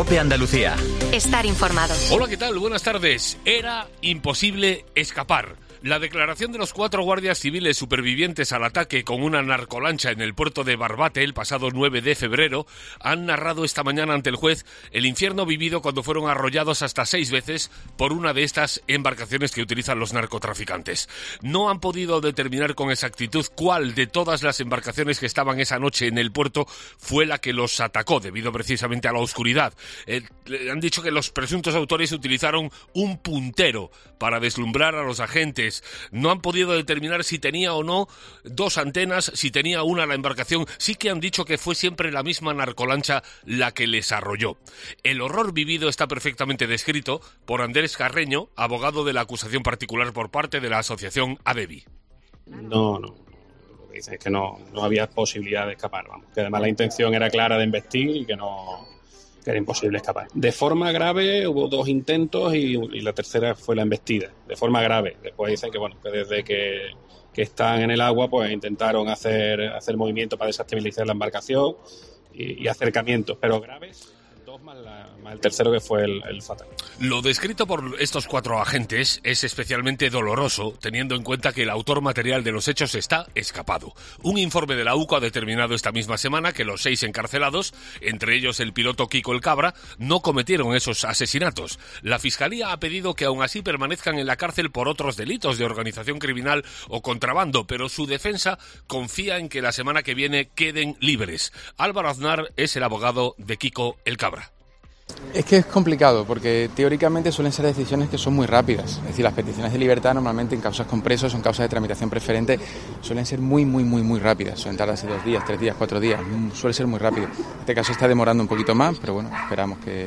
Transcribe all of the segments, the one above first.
COPE Andalucía. Estar informado. Hola, ¿qué tal? Buenas tardes. Era imposible escapar. La declaración de los 4 guardias civiles supervivientes al ataque con una narcolancha en el puerto de Barbate el pasado 9 de febrero han narrado esta mañana ante el juez el infierno vivido cuando fueron arrollados hasta 6 veces por una de estas embarcaciones que utilizan los narcotraficantes. No han podido determinar con exactitud cuál de todas las embarcaciones que estaban esa noche en el puerto fue la que los atacó, debido precisamente a la oscuridad. Han dicho que los presuntos autores utilizaron un puntero para deslumbrar a los agentes. No han podido determinar si tenía o no 2 antenas, si tenía una la embarcación. Sí que han dicho que fue siempre la misma narcolancha la que les arrolló. El horror vivido está perfectamente descrito por Andrés Carreño, abogado de la acusación particular por parte de la asociación ADEBI. No. Lo que dicen es que no había posibilidad de escapar, vamos. Que además la intención era clara de investir y que era imposible escapar. De forma grave hubo 2 intentos y la tercera fue la embestida, de forma grave. Después dicen que desde que están en el agua pues intentaron hacer movimientos para desestabilizar la embarcación y acercamientos, pero graves. 2 más el tercero, que fue el fatal. Lo descrito por estos 4 agentes es especialmente doloroso, teniendo en cuenta que el autor material de los hechos está escapado. Un informe de la UCO ha determinado esta misma semana que los 6 encarcelados, entre ellos el piloto Kiko el Cabra, no cometieron esos asesinatos. La Fiscalía ha pedido que aún así permanezcan en la cárcel por otros delitos de organización criminal o contrabando, pero su defensa confía en que la semana que viene queden libres. Álvaro Aznar es el abogado de Kiko el Cabra. Es que es complicado porque teóricamente suelen ser decisiones que son muy rápidas. Es decir, las peticiones de libertad normalmente en causas con presos, son causas de tramitación preferente, suelen ser muy rápidas. Suelen tardarse 2 días, 3 días, 4 días. Suele ser muy rápido. En este caso está demorando un poquito más, pero bueno, esperamos que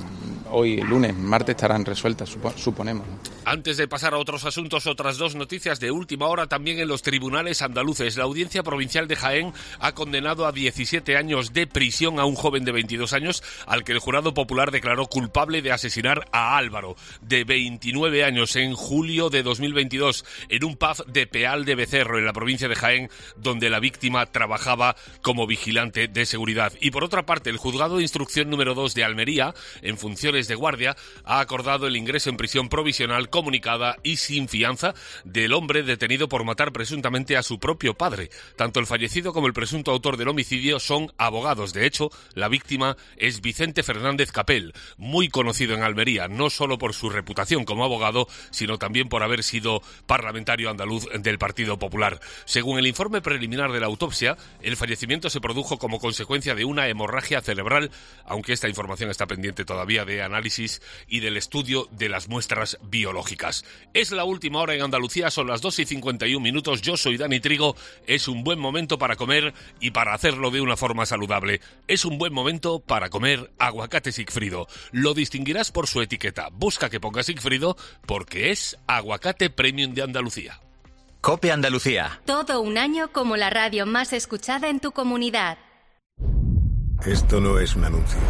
hoy, lunes, martes estarán resueltas, suponemos, ¿no? Antes de pasar a otros asuntos, otras 2 noticias de última hora también en los tribunales andaluces. La Audiencia Provincial de Jaén ha condenado a 17 años de prisión a un joven de 22 años al que el jurado popular declaró culpable de asesinar a Álvaro, de 29 años, en julio de 2022, en un pub de Peal de Becerro, en la provincia de Jaén, donde la víctima trabajaba como vigilante de seguridad. Y por otra parte, el Juzgado de Instrucción número 2 de Almería, en funciones de guardia, ha acordado el ingreso en prisión provisional comunicada y sin fianza del hombre detenido por matar presuntamente a su propio padre. Tanto el fallecido como el presunto autor del homicidio son abogados. De hecho, la víctima es Vicente Fernández Capel, muy conocido en Almería, no solo por su reputación como abogado, sino también por haber sido parlamentario andaluz del Partido Popular. Según el informe preliminar de la autopsia, el fallecimiento se produjo como consecuencia de una hemorragia cerebral, aunque esta información está pendiente todavía de análisis y del estudio de las muestras biológicas. Es la última hora en Andalucía, son las 2:51. Yo soy Dani Trigo. Es un buen momento para comer y para hacerlo de una forma saludable. Es un buen momento para comer aguacate Sigfrido. Lo distinguirás por su etiqueta. Busca que ponga Sigfrido porque es aguacate premium de Andalucía. COPE Andalucía. Todo un año como la radio más escuchada en tu comunidad. Esto no es un anuncio.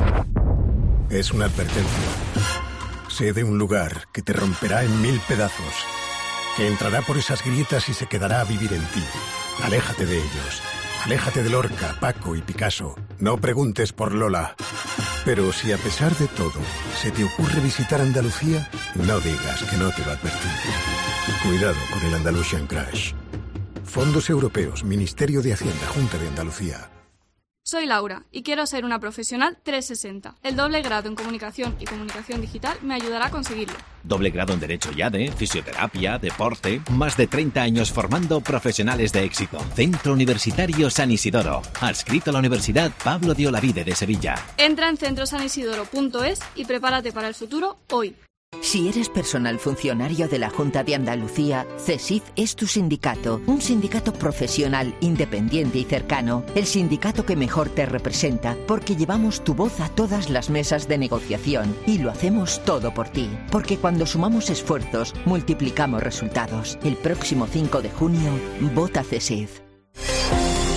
Es una advertencia. Sé de un lugar que te romperá en 1000 pedazos, que entrará por esas grietas y se quedará a vivir en ti. Aléjate de ellos. Aléjate de Lorca, Paco y Picasso. No preguntes por Lola. Pero si a pesar de todo se te ocurre visitar Andalucía, no digas que no te lo advertí. Cuidado con el Andalusian Crash. Fondos Europeos, Ministerio de Hacienda, Junta de Andalucía. Soy Laura y quiero ser una profesional 360. El doble grado en comunicación y comunicación digital me ayudará a conseguirlo. Doble grado en Derecho y ADE, Fisioterapia, Deporte. Más de 30 años formando profesionales de éxito. Centro Universitario San Isidoro. Adscrito a la Universidad Pablo de Olavide de Sevilla. Entra en centrosanisidoro.es y prepárate para el futuro hoy. Si eres personal funcionario de la Junta de Andalucía, CESIF es tu sindicato. Un sindicato profesional, independiente y cercano. El sindicato que mejor te representa, porque llevamos tu voz a todas las mesas de negociación y lo hacemos todo por ti. Porque cuando sumamos esfuerzos, multiplicamos resultados. El próximo 5 de junio, vota CESIF.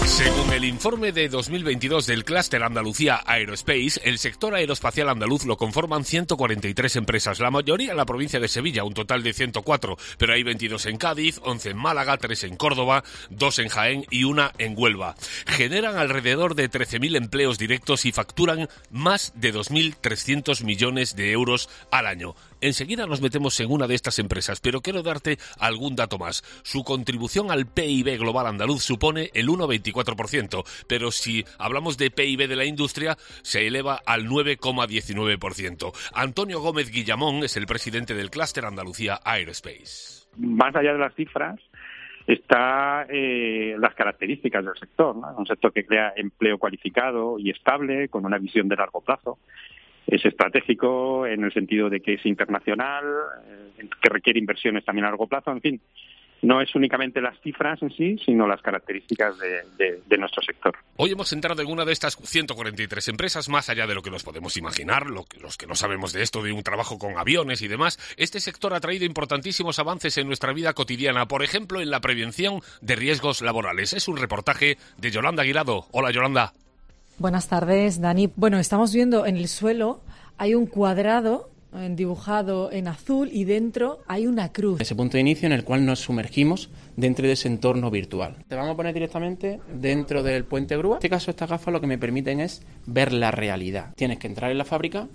Según el informe de 2022 del Clúster Andalucía Aerospace, el sector aeroespacial andaluz lo conforman 143 empresas, la mayoría en la provincia de Sevilla, un total de 104, pero hay 22 en Cádiz, 11 en Málaga, 3 en Córdoba, 2 en Jaén y 1 en Huelva. Generan alrededor de 13.000 empleos directos y facturan más de 2.300 millones de euros al año. Enseguida nos metemos en una de estas empresas, pero quiero darte algún dato más. Su contribución al PIB global andaluz supone el 1,24%, pero si hablamos de PIB de la industria, se eleva al 9,19%. Antonio Gómez Guillamón es el presidente del Clúster Andalucía Aerospace. Más allá de las cifras, está las características del sector, ¿no? Un sector que crea empleo cualificado y estable, con una visión de largo plazo. Es estratégico en el sentido de que es internacional, que requiere inversiones también a largo plazo, en fin. No es únicamente las cifras en sí, sino las características de nuestro sector. Hoy hemos entrado en una de estas 143 empresas, más allá de lo que nos podemos imaginar, los que no sabemos de esto, de un trabajo con aviones y demás. Este sector ha traído importantísimos avances en nuestra vida cotidiana, por ejemplo, en la prevención de riesgos laborales. Es un reportaje de Yolanda Guirado. Hola, Yolanda. Buenas tardes, Dani. Bueno, estamos viendo en el suelo, hay un cuadrado dibujado en azul y dentro hay una cruz. Ese punto de inicio en el cual nos sumergimos dentro de ese entorno virtual. Te vamos a poner directamente dentro del puente grúa. En este caso, estas gafas lo que me permiten es ver la realidad. Tienes que entrar en la fábrica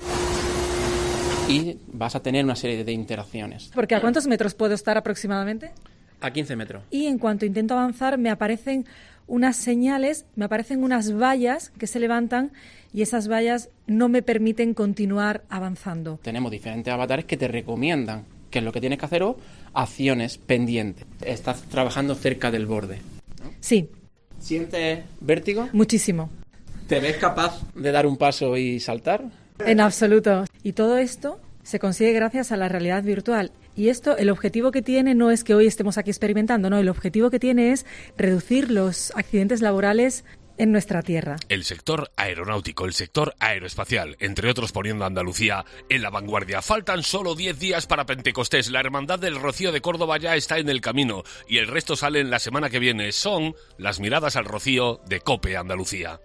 y vas a tener una serie de interacciones. Porque ¿a cuántos metros puedo estar aproximadamente? A 15 metros. Y en cuanto intento avanzar me aparecen unas señales, me aparecen unas vallas que se levantan y esas vallas no me permiten continuar avanzando. Tenemos diferentes avatares que te recomiendan qué es lo que tienes que hacer o acciones pendientes. Estás trabajando cerca del borde, ¿no? Sí. ¿Sientes vértigo? Muchísimo. ¿Te ves capaz de dar un paso y saltar? En absoluto. Y todo esto se consigue gracias a la realidad virtual. Y esto, el objetivo que tiene no es que hoy estemos aquí experimentando, no, el objetivo que tiene es reducir los accidentes laborales en nuestra tierra. El sector aeronáutico, el sector aeroespacial, entre otros poniendo a Andalucía en la vanguardia. Faltan solo 10 días para Pentecostés. La Hermandad del Rocío de Córdoba ya está en el camino y el resto sale en la semana que viene. Son las miradas al Rocío de COPE Andalucía.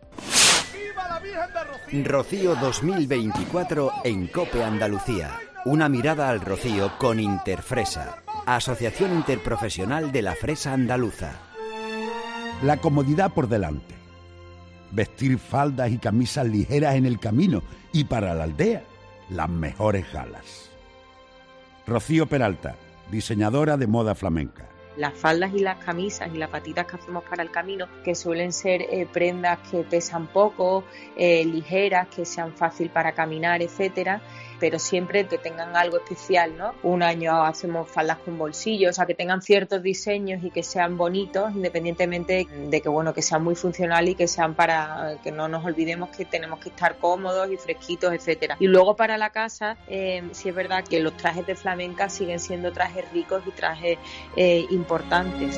Rocío 2024 en COPE Andalucía. Una mirada al Rocío con Interfresa, Asociación Interprofesional de la Fresa Andaluza. La comodidad por delante. Vestir faldas y camisas ligeras en el camino y para la aldea, las mejores galas. Rocío Peralta, diseñadora de moda flamenca. Las faldas y las camisas y las patitas que hacemos para el camino, que suelen ser prendas que pesan poco, ligeras, que sean fácil para caminar, etcétera, pero siempre que tengan algo especial, ¿no? Un año hacemos faldas con bolsillos, o sea, que tengan ciertos diseños y que sean bonitos, independientemente de que, bueno, que sean muy funcionales y que sean para que no nos olvidemos que tenemos que estar cómodos y fresquitos, etcétera. Y luego para la casa, sí es verdad que los trajes de flamenca siguen siendo trajes ricos y trajes importantes.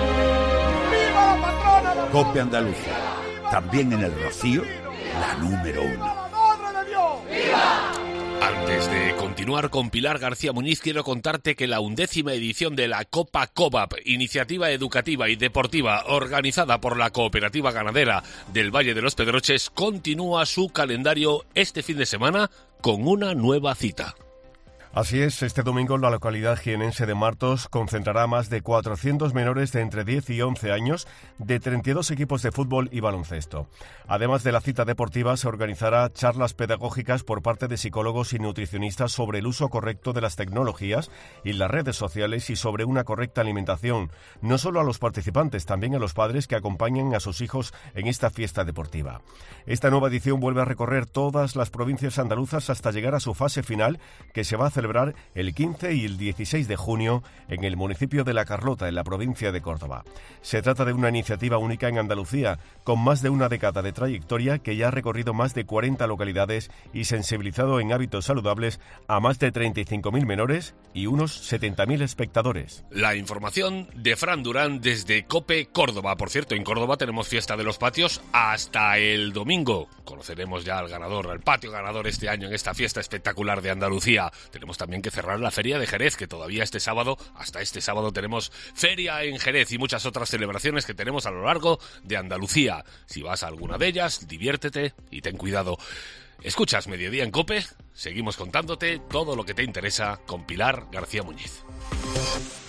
¡Viva la patrona de COPE Andalucía! También en el Rocío, la número 1. ¡Madre de Dios! ¡Viva! Antes de continuar con Pilar García Muñiz, quiero contarte que la 11ª edición de la Copa COVAP, iniciativa educativa y deportiva organizada por la Cooperativa Ganadera del Valle de los Pedroches, continúa su calendario este fin de semana con una nueva cita. Así es, este domingo la localidad jienense de Martos concentrará más de 400 menores de entre 10 y 11 años de 32 equipos de fútbol y baloncesto. Además de la cita deportiva, se organizará charlas pedagógicas por parte de psicólogos y nutricionistas sobre el uso correcto de las tecnologías y las redes sociales y sobre una correcta alimentación, no solo a los participantes, también a los padres que acompañen a sus hijos en esta fiesta deportiva. Esta nueva edición vuelve a recorrer todas las provincias andaluzas hasta llegar a su fase final, que se va a celebrar el 15 y el 16 de junio en el municipio de La Carlota, en la provincia de Córdoba. Se trata de una iniciativa única en Andalucía, con más de una década de trayectoria, que ya ha recorrido más de 40 localidades y sensibilizado en hábitos saludables a más de 35.000 menores y unos 70.000 espectadores. La información de Fran Durán desde COPE Córdoba. Por cierto, en Córdoba tenemos fiesta de los patios hasta el domingo. Conoceremos ya al ganador, al patio ganador este año en esta fiesta espectacular de Andalucía. Tenemos tenemos también que cerrar la Feria de Jerez, que todavía hasta este sábado tenemos feria en Jerez y muchas otras celebraciones que tenemos a lo largo de Andalucía. Si vas a alguna de ellas, diviértete y ten cuidado. Escuchas Mediodía en COPE, seguimos contándote todo lo que te interesa con Pilar García Muñiz.